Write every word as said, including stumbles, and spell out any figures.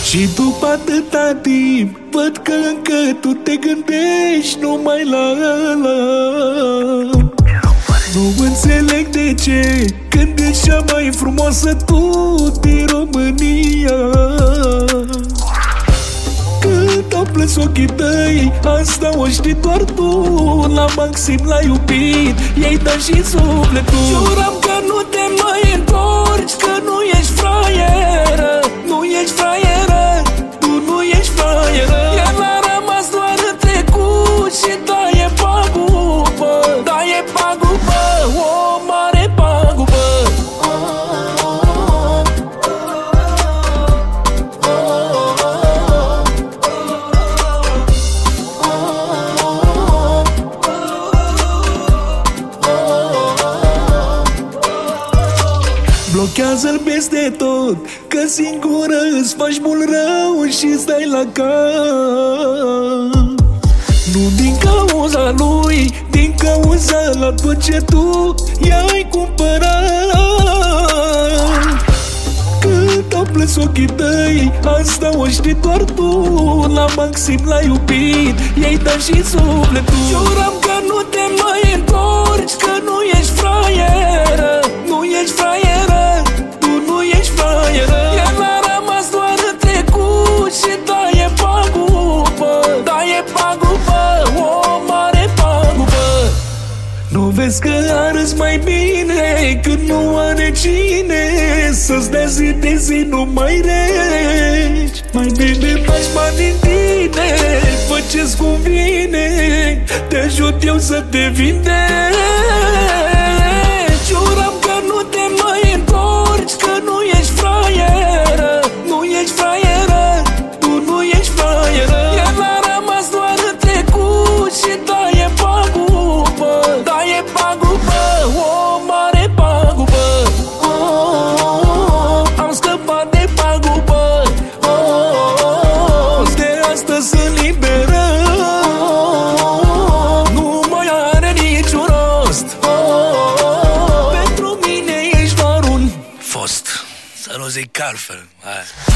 Și după atâta timp văd că încă tu te gândești numai la ăla. Nu înțeleg de ce, când ești cea mai frumoasă tu din România. Când au plâns ochii tăi, asta o știi doar tu. La maxim l-ai iubit, i-ai dat și sufletul. Juram că nu te mai întorci, că nu ești fraieră. Nu ești fraieră, tu nu ești fraieră. El a rămas doar în trecut și da e pagubă. Da e pagubă, o mare pagubă. Blochează-l peste tot, că singură îți faci mult rău și stai la cap. Nu din cauza lui, din cauza la tot ce tu i-ai cumpărat. Când au plâns ochii tăi, asta o știi doar tu. La maxim l-ai iubit, i-ai dat și sufletul. Juram că nu te mai întorci, că nu ești fraieră. Nu ești fraieră, tu nu ești fraieră. El a rămas doar în trecut și da e pagubă. Da e pagubă, o mare pagubă. Nu vezi că arăți mai bine când nu are cine să-ți dea zi de zi numai reci. Mai bine faci bani din tine, fă ce-ți convine, te ajut eu să te vindeci. Juram că nu te mai întorci, că nu ești fraieră. Nu ești fraieră, tu nu ești fraieră. El a rămas doar în trecut și da e pagubă. Da e pagubă, o mare pagubă. Oh, oh, oh, am scăpat de pagubă. Oh, oh, oh, de astăzi sunt liberă. Oh, oh, oh, nu mai are niciun rost. Oh, oh, oh, pentru mine ești doar un fost, să nu zic altfel. Hai.